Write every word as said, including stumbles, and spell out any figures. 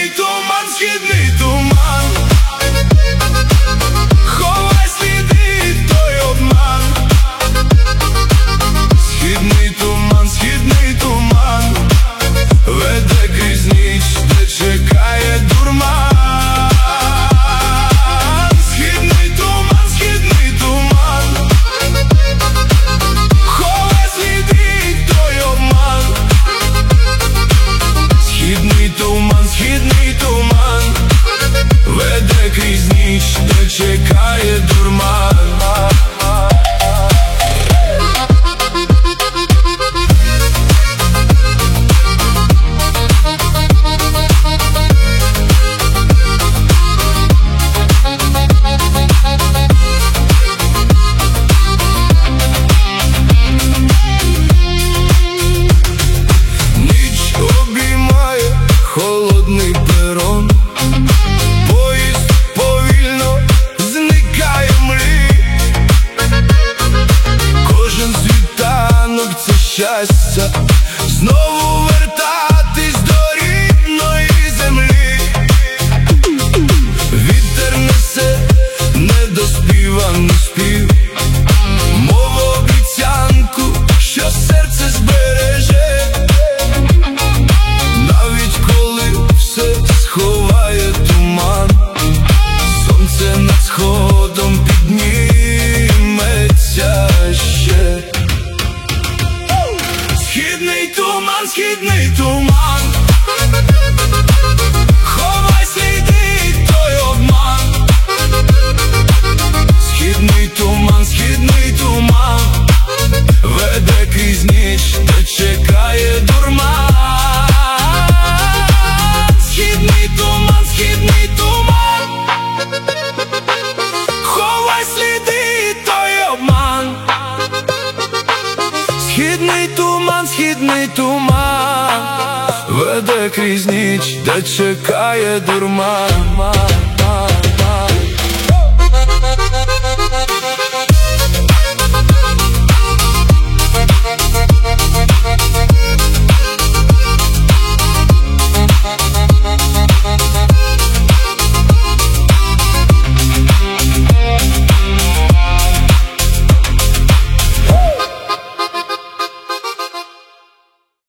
Східний туман, східний туман, ховай сліди, той обман. Східний туман, східний туман, веде крізь ніч, де чекає дурман. Східний туман, східний туман, ховай сліди, той обман. Східний туман, східний туман, веде крізь ніч, де чекає дурман. Холодний перон, поїзд повільно зникає в мрі. Кожен світанок – це щастя, знову вертатись до рідної землі. Вітер несе недоспіваний спів, мов обіцянку, що серце збереже. Сховає туман, сонце над сходом підніметься ще. Східний туман, східний туман, ховай сліди, той обман. Східний туман, східний туман, веде крізь ніч, де чекає дурман. Східний туман, східний туман, ховай сліди, той обман. Східний туман, східний туман, веде крізь ніч, де чекає дурман.